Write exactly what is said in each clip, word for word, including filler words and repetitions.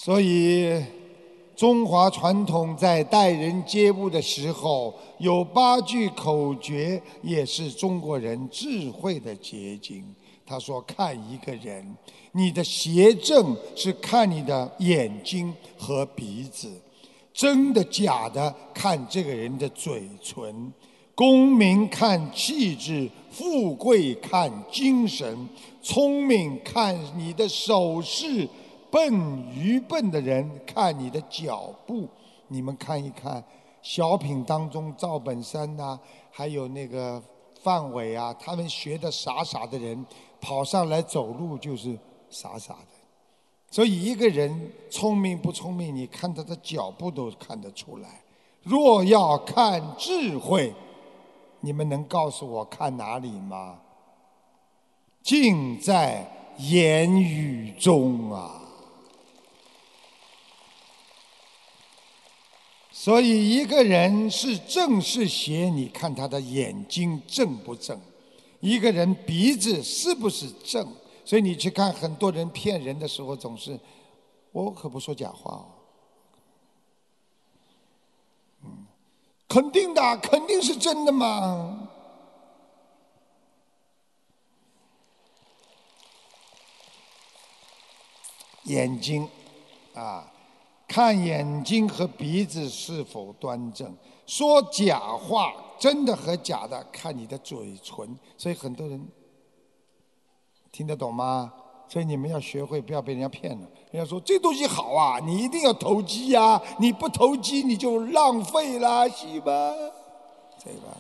所以，中华传统在待人接物的时候，有八句口诀，也是中国人智慧的结晶。他说：“看一个人，你的邪正是看你的眼睛和鼻子，真的假的看这个人的嘴唇，功名看气质，富贵看精神，聪明看你的手势。”笨愚笨的人看你的脚步，你们看一看，小品当中赵本山呐、啊，还有那个范伟啊，他们学的傻傻的人，跑上来走路就是傻傻的。所以一个人聪明不聪明，你看他的脚步都看得出来。若要看智慧，你们能告诉我看哪里吗？尽在言语中啊！所以一个人是正是邪，你看他的眼睛正不正；一个人鼻子是不是正。所以你去看很多人骗人的时候，总是我可不说假话哦，嗯，肯定的，肯定是真的嘛。眼睛啊，看眼睛和鼻子是否端正。说假话，真的和假的看你的嘴唇。所以很多人听得懂吗？所以你们要学会，不要被人家骗了。人家说这东西好啊，你一定要投机呀、啊，你不投机你就浪费了，是吧？对吧？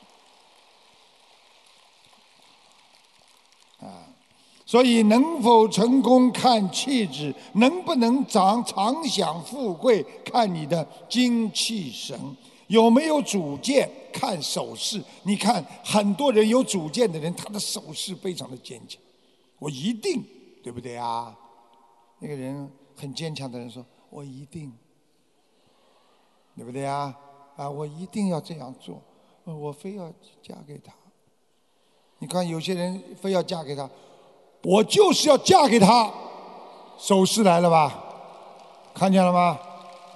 啊。所以能否成功看气质，能不能长常享富贵看你的精气神，有没有主见看手势。你看很多人有主见的人，他的手势非常的坚强，我一定，对不对啊？那个人很坚强的人说，我一定，对不对啊？啊，我一定要这样做，我非要嫁给他。你看有些人非要嫁给他，我就是要嫁给他，手势来了吧？看见了吗？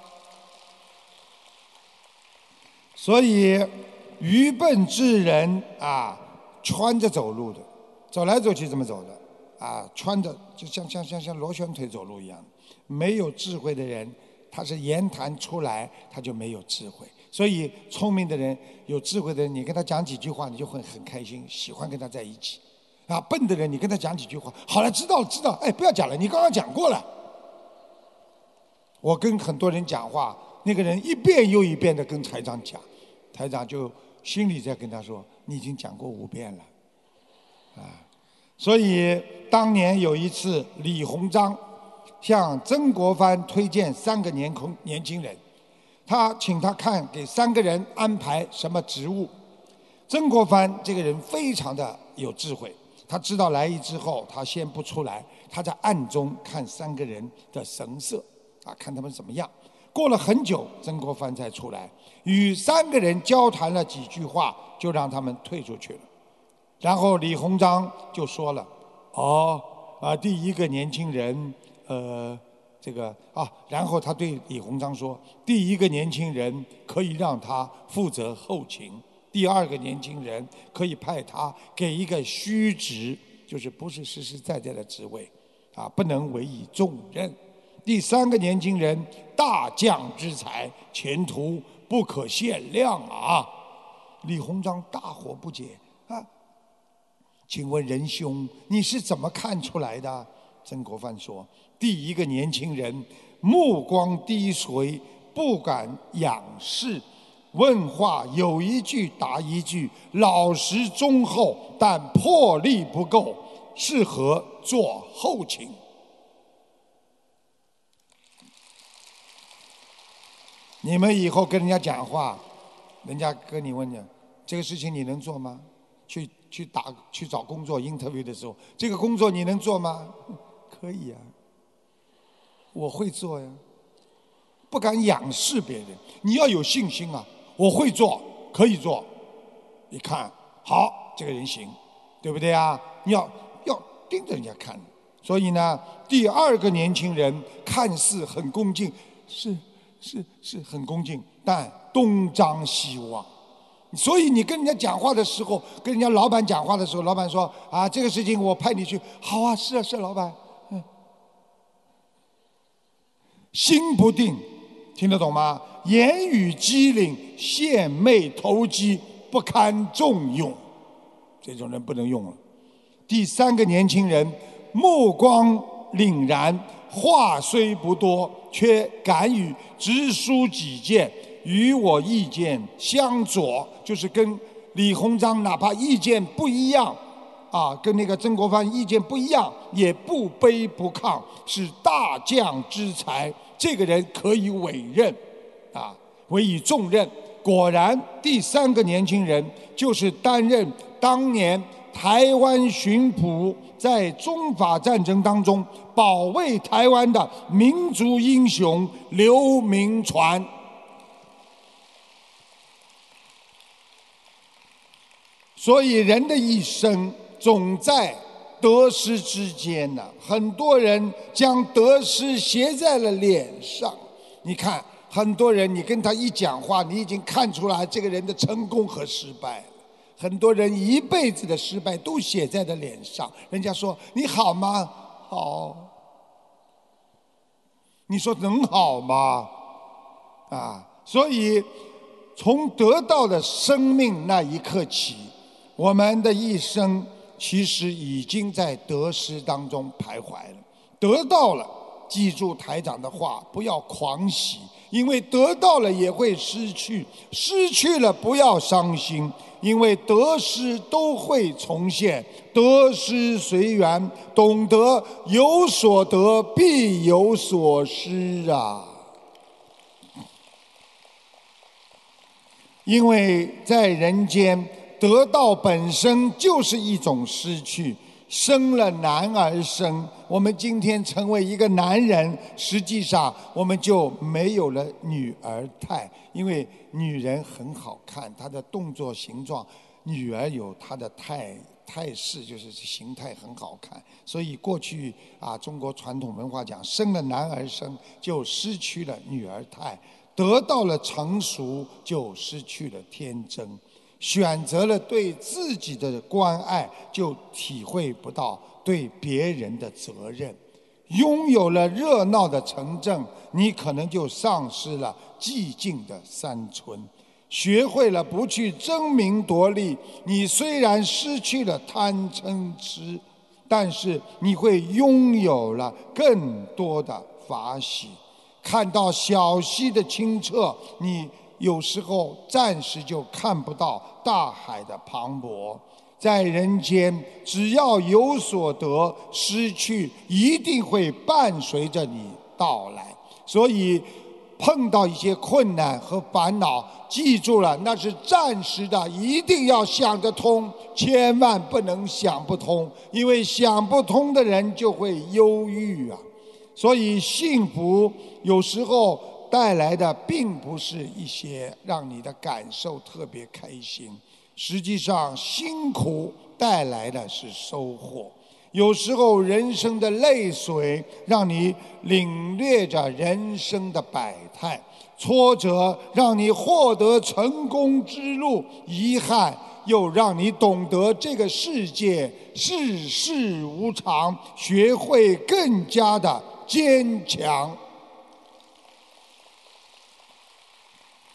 所以愚笨之人啊，穿着走路的，走来走去这么走的啊，穿着就像像像像螺旋腿走路一样。没有智慧的人，他是言谈出来他就没有智慧。所以聪明的人、有智慧的人，你跟他讲几句话，你就会很开心，喜欢跟他在一起。啊，笨的人，你跟他讲几句话，好了，知道了，知道了，哎，不要讲了，你刚刚讲过了。我跟很多人讲话，那个人一遍又一遍的跟台长讲，台长就心里在跟他说，你已经讲过五遍了，啊，所以当年有一次，李鸿章向曾国藩推荐三个年空年轻人，他请他看给三个人安排什么职务。曾国藩这个人非常的有智慧。他知道来意之后，他先不出来，他在暗中看三个人的神色，啊，看他们怎么样。过了很久，曾国藩才出来，与三个人交谈了几句话，就让他们退出去了。然后李鸿章就说了：“哦，啊，第一个年轻人，呃，这个啊，然后他对李鸿章说，第一个年轻人可以让他负责后勤。”第二个年轻人可以派他给一个虚职，就是不是实实在在的职位，啊，不能委以重任。第三个年轻人大将之才，前途不可限量啊！李鸿章大惑不解啊，请问仁兄，你是怎么看出来的？曾国藩说，第一个年轻人目光低垂，不敢仰视。问话有一句答一句，老实忠厚，但魄力不够，适合做后勤。你们以后跟人家讲话，人家跟你问你这个事情你能做吗？去去打去找工作 interview 的时候，这个工作你能做吗？可以呀、啊，我会做呀。不敢仰视别人，你要有信心啊！我会做，可以做。一看，好，这个人行，对不对啊？你要要盯着人家看。 所以呢，第二个年轻人看似很恭敬，是是是很恭敬，但东张西望。所以你跟人家讲话的时候，跟人家老板讲话的时候，老板说啊，这个事情我派你去，好啊，是啊是啊，老板，嗯，心不定，听得懂吗？言语机灵，献媚投机，不堪重用，这种人不能用了。第三个年轻人目光凛然，话虽不多，却敢于直抒己见，与我意见相左，就是跟李鸿章哪怕意见不一样，啊，跟那个曾国藩意见不一样，也不卑不亢，是大将之才。这个人可以委任，啊，委以重任。果然，第三个年轻人就是担任当年台湾巡捕，在中法战争当中保卫台湾的民族英雄刘铭传。所以人的一生总在得失之间呢、啊，很多人将得失写在了脸上。你看，很多人你跟他一讲话，你已经看出来这个人的成功和失败了。很多人一辈子的失败都写在了脸上。人家说你好吗？好。你说能好吗？啊，所以从得到的生命那一刻起，我们的一生其实已经在得失当中徘徊了。得到了，记住台长的话，不要狂喜，因为得到了也会失去，失去了不要伤心，因为得失都会重现，得失随缘，懂得有所得必有所失啊。因为在人间，得到本身就是一种失去，生了男儿生，我们今天成为一个男人，实际上我们就没有了女儿态，因为女人很好看，她的动作形状，女儿有她的态态势，就是形态很好看。所以过去啊，中国传统文化讲，生了男儿生就失去了女儿态，得到了成熟就失去了天真。选择了对自己的关爱，就体会不到对别人的责任。拥有了热闹的城镇，你可能就丧失了寂静的山村。学会了不去争名夺利，你虽然失去了贪嗔痴，但是你会拥有了更多的法喜。看到小溪的清澈，你有时候暂时就看不到大海的磅礴。在人间，只要有所得，失去一定会伴随着你到来。所以碰到一些困难和烦恼，记住了，那是暂时的，一定要想得通，千万不能想不通，因为想不通的人就会忧郁啊。所以幸福有时候带来的并不是一些让你的感受特别开心，实际上辛苦带来的是收获。有时候人生的泪水让你领略着人生的百态，挫折让你获得成功之路，遗憾又让你懂得这个世界世事无常，学会更加的坚强。